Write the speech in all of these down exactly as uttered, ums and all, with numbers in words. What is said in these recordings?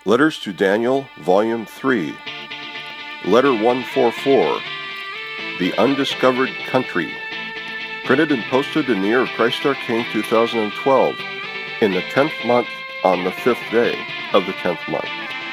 Letters to Daniel, Volume three. Letter one forty-four. The Undiscovered Country. Printed and posted in the year of Christ our King two thousand twelve, in the tenth month, on the fifth day of the tenth month.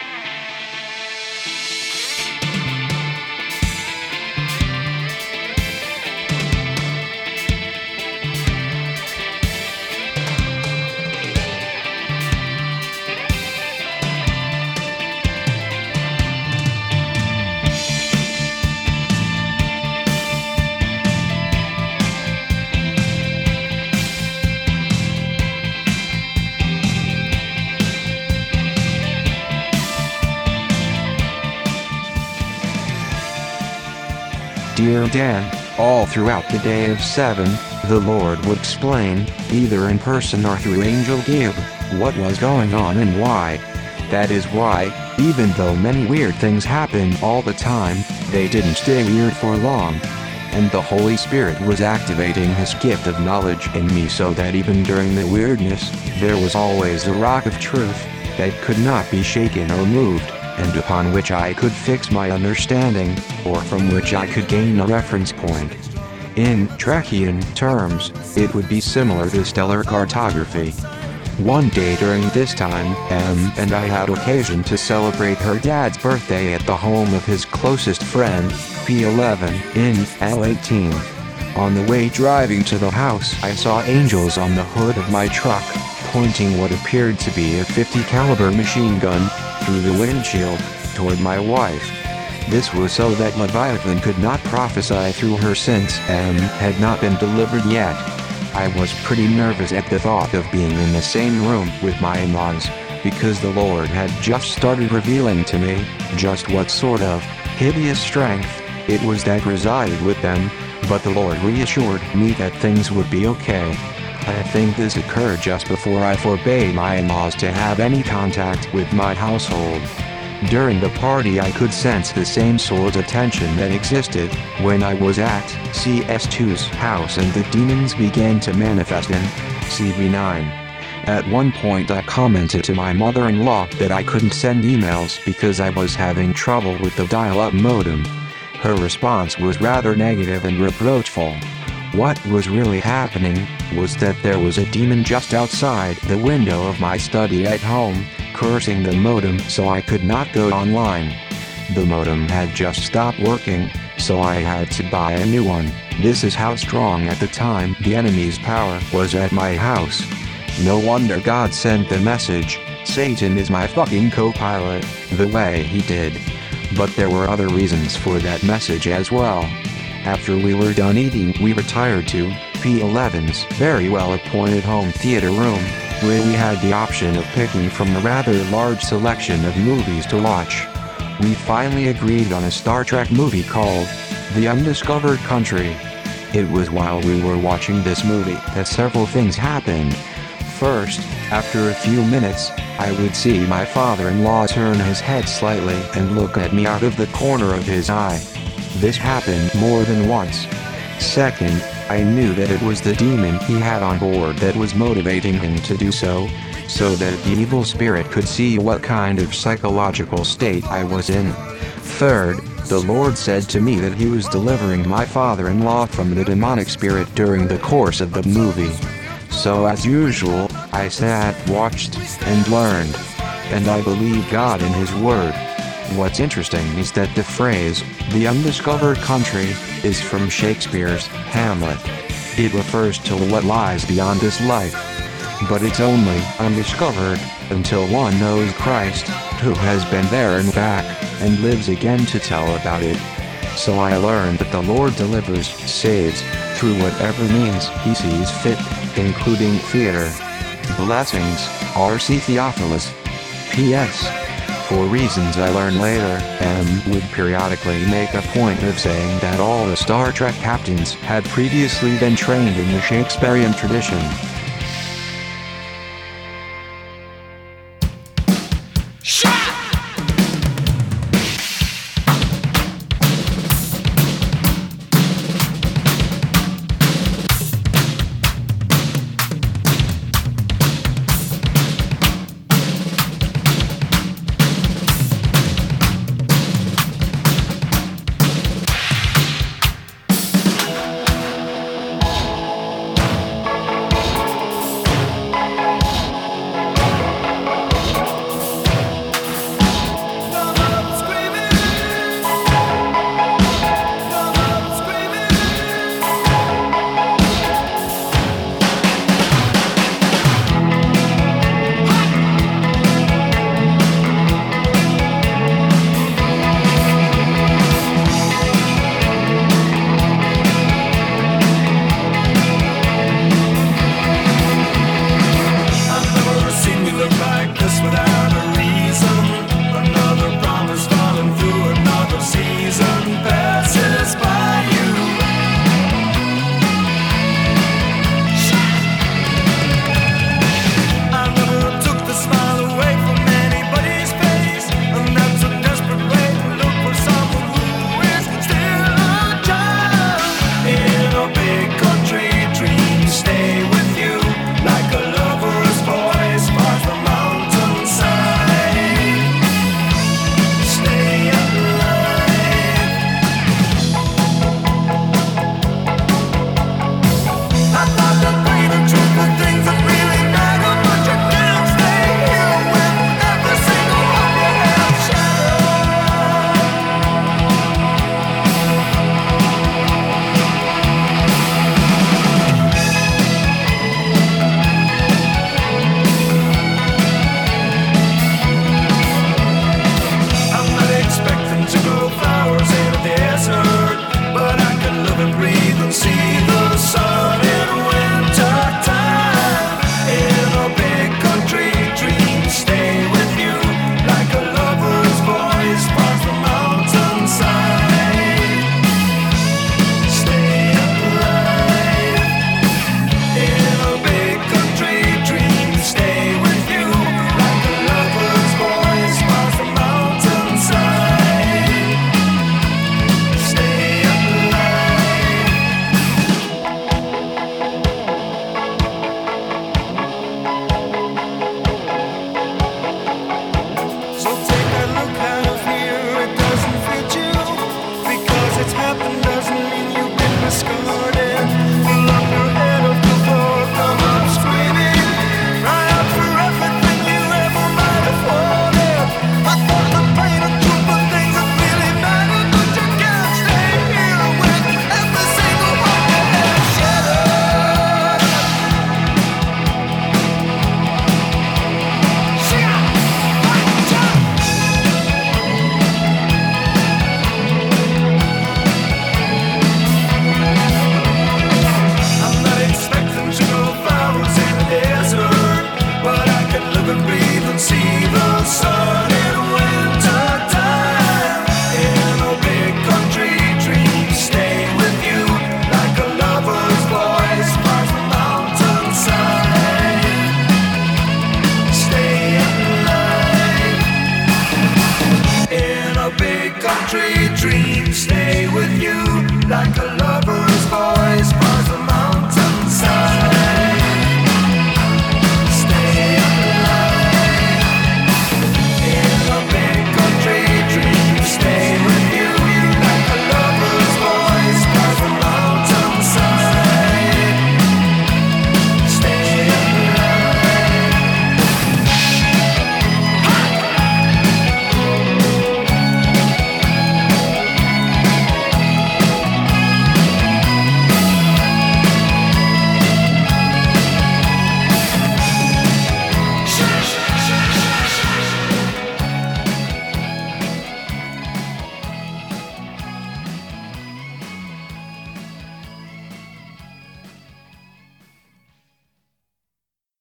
Dear Dan, all throughout the day of seven, the Lord would explain, either in person or through Angel Gib, what was going on and why. That is why, even though many weird things happened all the time, they didn't stay weird for long. And the Holy Spirit was activating His gift of knowledge in me so that even during the weirdness, there was always a rock of truth that could not be shaken or moved, and upon which I could fix my understanding, or from which I could gain a reference point. In Trekkian terms, it would be similar to stellar cartography. One day during this time, Em and I had occasion to celebrate her dad's birthday at the home of his closest friend, P eleven, in L eighteen. On the way driving to the house, I saw angels on the hood of my truck, pointing what appeared to be a fifty caliber machine gun through the windshield toward my wife. This was so that Leviathan could not prophesy through her since Em had not been delivered yet. I was pretty nervous at the thought of being in the same room with my in-laws, because the Lord had just started revealing to me just what sort of hideous strength it was that resided with them, but the Lord reassured me that things would be okay. I think this occurred just before I forbade my in-laws to have any contact with my household. During the party I could sense the same sort of tension that existed when I was at C S two's house and the demons began to manifest in C V nine. At one point I commented to my mother-in-law that I couldn't send emails because I was having trouble with the dial-up modem. Her response was rather negative and reproachful. What was really happening was that there was a demon just outside the window of my study at home, cursing the modem so I could not go online. The modem had just stopped working, so I had to buy a new one. This is how strong at the time the enemy's power was at my house. No wonder God sent the message, "Satan is my fucking co-pilot," the way he did. But there were other reasons for that message as well. After we were done eating, we retired to P eleven's very well-appointed home theater room, where we had the option of picking from a rather large selection of movies to watch. We finally agreed on a Star Trek movie called The Undiscovered Country. It was while we were watching this movie that several things happened. First, after a few minutes, I would see my father-in-law turn his head slightly and look at me out of the corner of his eye. This happened more than once. Second, I knew that it was the demon he had on board that was motivating him to do so, so that the evil spirit could see what kind of psychological state I was in. Third, the Lord said to me that He was delivering my father-in-law from the demonic spirit during the course of the movie. So as usual, I sat, watched, and learned. And I believe God in His Word. What's interesting is that the phrase, "the undiscovered country," is from Shakespeare's Hamlet. It refers to what lies beyond this life. But it's only undiscovered until one knows Christ, who has been there and back, and lives again to tell about it. So I learned that the Lord delivers, saves, through whatever means He sees fit, including theater. Blessings, R C Theophilus. P S For reasons I learned later, Em would periodically make a point of saying that all the Star Trek captains had previously been trained in the Shakespearean tradition.